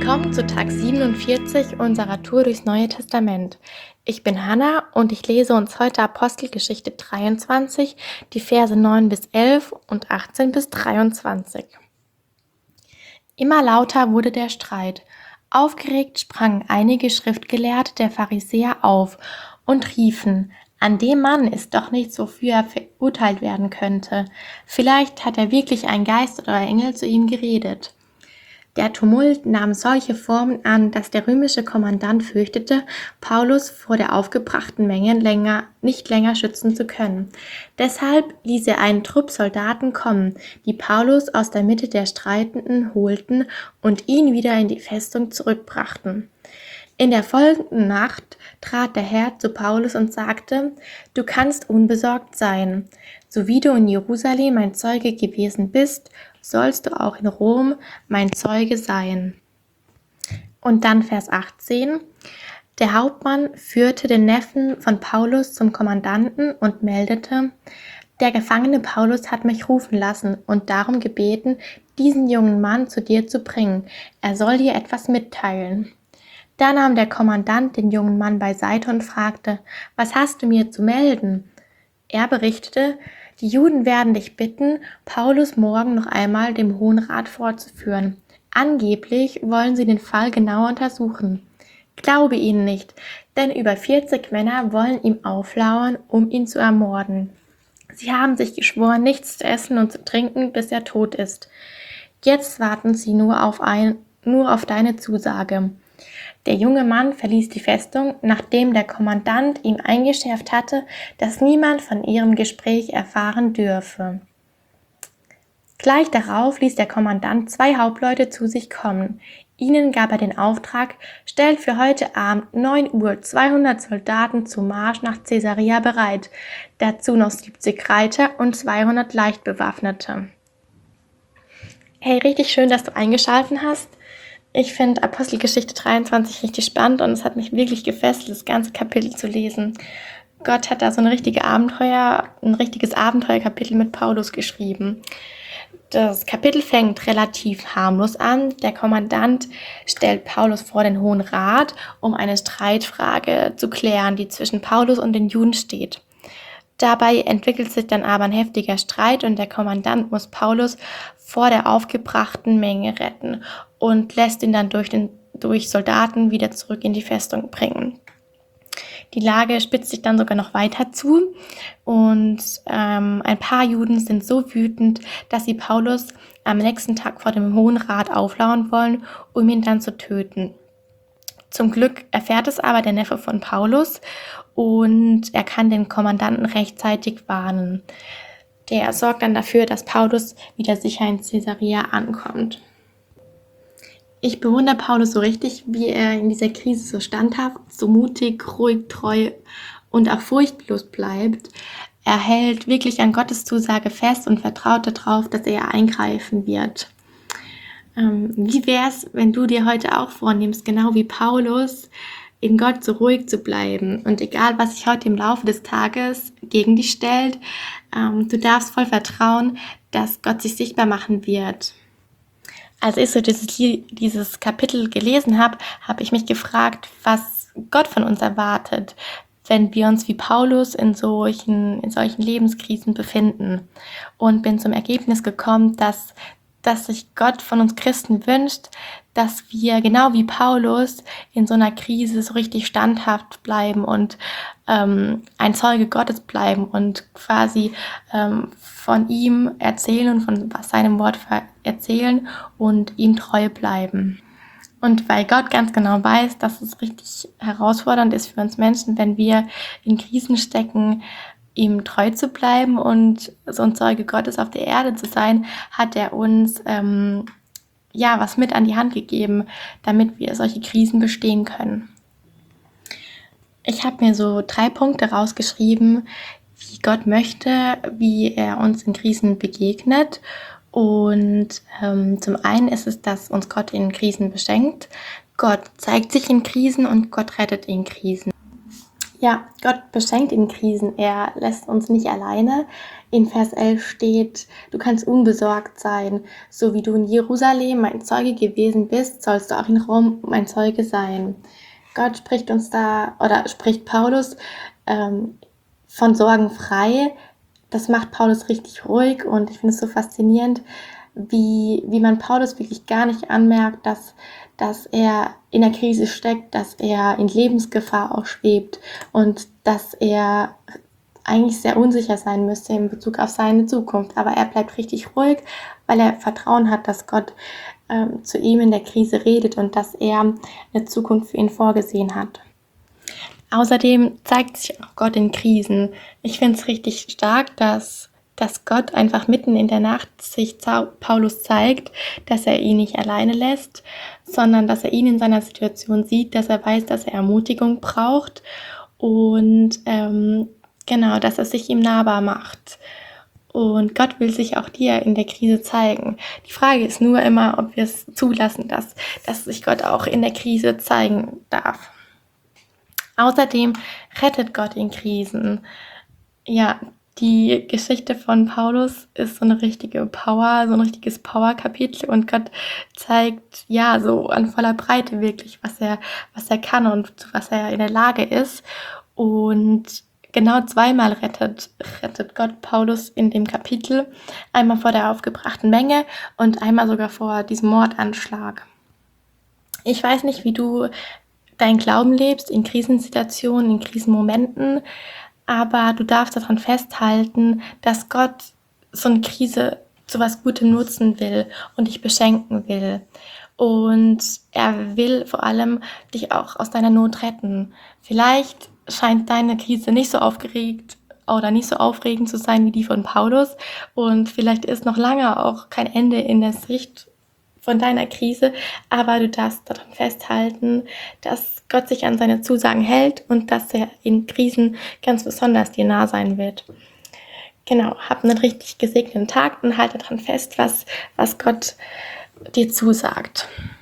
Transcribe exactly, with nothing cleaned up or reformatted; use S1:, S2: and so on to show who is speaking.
S1: Willkommen zu Tag siebenundvierzig unserer Tour durchs Neue Testament. Ich bin Hannah und ich lese uns heute Apostelgeschichte dreiundzwanzig, die Verse neun bis elf und achtzehn bis dreiundzwanzig. Immer lauter wurde der Streit. Aufgeregt sprangen einige Schriftgelehrte der Pharisäer auf und riefen: An dem Mann ist doch nichts, wofür er verurteilt werden könnte. Vielleicht hat er wirklich ein Geist oder ein Engel zu ihm geredet. Der Tumult nahm solche Formen an, dass der römische Kommandant fürchtete, Paulus vor der aufgebrachten Menge länger, nicht länger schützen zu können. Deshalb ließ er einen Trupp Soldaten kommen, die Paulus aus der Mitte der Streitenden holten und ihn wieder in die Festung zurückbrachten. In der folgenden Nacht trat der Herr zu Paulus und sagte: Du kannst unbesorgt sein. So wie du in Jerusalem mein Zeuge gewesen bist, sollst du auch in Rom mein Zeuge sein. Und dann Vers achtzehn. Der Hauptmann führte den Neffen von Paulus zum Kommandanten und meldete: Der Gefangene Paulus hat mich rufen lassen und darum gebeten, diesen jungen Mann zu dir zu bringen. Er soll dir etwas mitteilen. Da nahm der Kommandant den jungen Mann beiseite und fragte: Was hast du mir zu melden? Er berichtete: Die Juden werden dich bitten, Paulus morgen noch einmal dem Hohen Rat vorzuführen. Angeblich wollen sie den Fall genauer untersuchen. Glaube ihnen nicht, denn über vierzig Männer wollen ihm auflauern, um ihn zu ermorden. Sie haben sich geschworen, nichts zu essen und zu trinken, bis er tot ist. Jetzt warten sie nur auf, ein, nur auf deine Zusage. Der junge Mann verließ die Festung, nachdem der Kommandant ihm eingeschärft hatte, dass niemand von ihrem Gespräch erfahren dürfe. Gleich darauf ließ der Kommandant zwei Hauptleute zu sich kommen. Ihnen gab er den Auftrag: Stellt für heute Abend neun Uhr zweihundert Soldaten zum Marsch nach Caesarea bereit, dazu noch siebzig Reiter und zweihundert Leichtbewaffnete. Hey, richtig schön, dass du eingeschaltet hast. Ich finde Apostelgeschichte dreiundzwanzig richtig spannend und es hat mich wirklich gefesselt, das ganze Kapitel zu lesen. Gott hat da so eine richtige Abenteuer, ein richtiges Abenteuerkapitel mit Paulus geschrieben. Das Kapitel fängt relativ harmlos an. Der Kommandant stellt Paulus vor den Hohen Rat, um eine Streitfrage zu klären, die zwischen Paulus und den Juden steht. Dabei entwickelt sich dann aber ein heftiger Streit und der Kommandant muss Paulus vor der aufgebrachten Menge retten und lässt ihn dann durch, den, durch Soldaten wieder zurück in die Festung bringen. Die Lage spitzt sich dann sogar noch weiter zu und ähm, ein paar Juden sind so wütend, dass sie Paulus am nächsten Tag vor dem Hohen Rat auflauern wollen, um ihn dann zu töten. Zum Glück erfährt es aber der Neffe von Paulus und er kann den Kommandanten rechtzeitig warnen. Der sorgt dann dafür, dass Paulus wieder sicher in Caesarea ankommt. Ich bewundere Paulus so richtig, wie er in dieser Krise so standhaft, so mutig, ruhig, treu und auch furchtlos bleibt. Er hält wirklich an Gottes Zusage fest und vertraut darauf, dass er eingreifen wird. Ähm, wie wär's, wenn du dir heute auch vornimmst, genau wie Paulus, in Gott so ruhig zu bleiben und egal, was sich heute im Laufe des Tages gegen dich stellt, ähm, du darfst voll vertrauen, dass Gott sich sichtbar machen wird. Als ich so dieses, dieses Kapitel gelesen habe, habe ich mich gefragt, was Gott von uns erwartet, wenn wir uns wie Paulus in solchen, in solchen Lebenskrisen befinden. Und bin zum Ergebnis gekommen, dass, dass sich Gott von uns Christen wünscht, dass wir genau wie Paulus in so einer Krise so richtig standhaft bleiben und ähm, ein Zeuge Gottes bleiben und quasi ähm, von ihm erzählen und von seinem Wort erzählen und ihm treu bleiben. Und weil Gott ganz genau weiß, dass es richtig herausfordernd ist für uns Menschen, wenn wir in Krisen stecken, ihm treu zu bleiben und so ein Zeuge Gottes auf der Erde zu sein, hat er uns ähm, ja was mit an die Hand gegeben, damit wir solche Krisen bestehen können. Ich habe mir so drei Punkte rausgeschrieben, wie Gott möchte, wie er uns in Krisen begegnet. Und ähm, zum einen ist es, dass uns Gott in Krisen beschenkt. Gott zeigt sich in Krisen und Gott rettet in Krisen. Ja, Gott beschenkt in Krisen. Er lässt uns nicht alleine. In Vers elf steht: Du kannst unbesorgt sein. So wie du in Jerusalem mein Zeuge gewesen bist, sollst du auch in Rom mein Zeuge sein. Gott spricht uns da, oder spricht Paulus ähm, von Sorgen frei. Das macht Paulus richtig ruhig, und ich finde es so faszinierend, wie, wie man Paulus wirklich gar nicht anmerkt, dass, dass er in der Krise steckt, dass er in Lebensgefahr auch schwebt und dass er eigentlich sehr unsicher sein müsste in Bezug auf seine Zukunft. Aber er bleibt richtig ruhig, weil er Vertrauen hat, dass Gott ähm, zu ihm in der Krise redet und dass er eine Zukunft für ihn vorgesehen hat. Außerdem zeigt sich auch Gott in Krisen. Ich finde es richtig stark, dass, dass Gott einfach mitten in der Nacht sich Paulus zeigt, dass er ihn nicht alleine lässt, sondern dass er ihn in seiner Situation sieht, dass er weiß, dass er Ermutigung braucht und ähm, genau, dass er sich ihm nahbar macht. Und Gott will sich auch dir in der Krise zeigen. Die Frage ist nur immer, ob wir es zulassen, dass, dass sich Gott auch in der Krise zeigen darf. Außerdem rettet Gott in Krisen. Ja, die Geschichte von Paulus ist so eine richtige Power, so ein richtiges Power-Kapitel, und Gott zeigt ja so an voller Breite wirklich, was er, was er kann und zu was er in der Lage ist. Und genau zweimal rettet, rettet Gott Paulus in dem Kapitel. Einmal vor der aufgebrachten Menge und einmal sogar vor diesem Mordanschlag. Ich weiß nicht, wie du deinen Glauben lebst in Krisensituationen, in Krisenmomenten, aber du darfst daran festhalten, dass Gott so eine Krise zu was Gutem nutzen will und dich beschenken will. Und er will vor allem dich auch aus deiner Not retten. Vielleicht scheint deine Krise nicht so aufgeregt oder nicht so aufregend zu sein wie die von Paulus, und vielleicht ist noch lange auch kein Ende in der Sicht von deiner Krise, aber du darfst daran festhalten, dass Gott sich an seine Zusagen hält und dass er in Krisen ganz besonders dir nah sein wird. Genau, hab einen richtig gesegneten Tag und halte daran fest, was, was Gott dir zusagt.